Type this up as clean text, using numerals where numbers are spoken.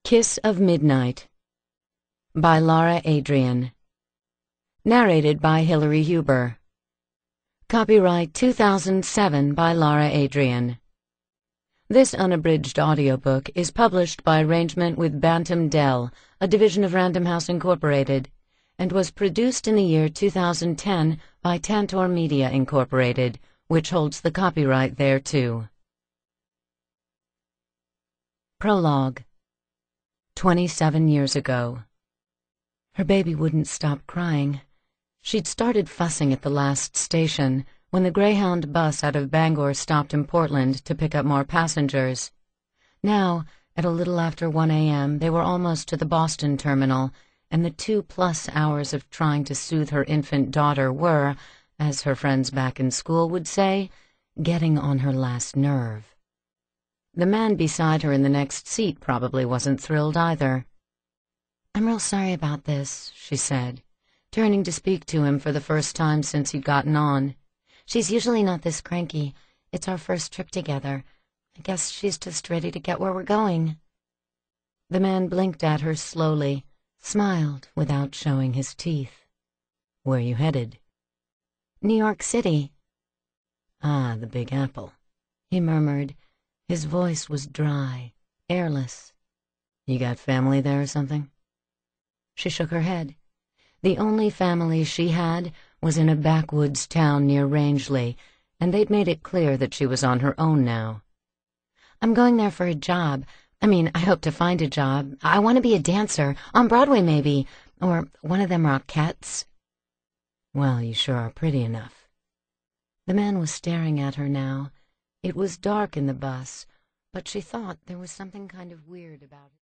Kiss of Midnight by Laura Adrian. Narrated by Hilary Huber. Copyright 2007 by Laura Adrian. This unabridged audiobook is published by arrangement with Bantam Dell, a division of Random House Incorporated, and was produced in the year 2010 by Tantor Media Incorporated, which holds the copyright thereto. Prologue. 27 years ago. Her baby wouldn't stop crying. She'd started fussing at the last station when the Greyhound bus out of Bangor stopped in Portland to pick up more passengers. Now, at a little after 1 a.m., they were almost to the Boston terminal, and the 2+ hours of trying to soothe her infant daughter were, as her friends back in school would say, getting on her last nerve. The man beside her in the next seat probably wasn't thrilled either. "I'm real sorry about this," she said, turning to speak to him for the first time since he'd gotten on. "She's usually not this cranky. It's our first trip together. I guess she's just ready to get where we're going." The man blinked at her slowly, smiled without showing his teeth. "Where you headed?" "New York City." "Ah, the Big Apple," he murmured. His voice was dry, airless. "You got family there or something?" She shook her head. The only family she had was in a backwoods town near Rangeley, and they'd made it clear that she was on her own now. "I'm going there for a job. I hope to find a job. I want to be a dancer, on Broadway maybe, or one of them Rockettes." "Well, you sure are pretty enough." The man was staring at her now. It was dark in the bus, but she thought there was something kind of weird about it.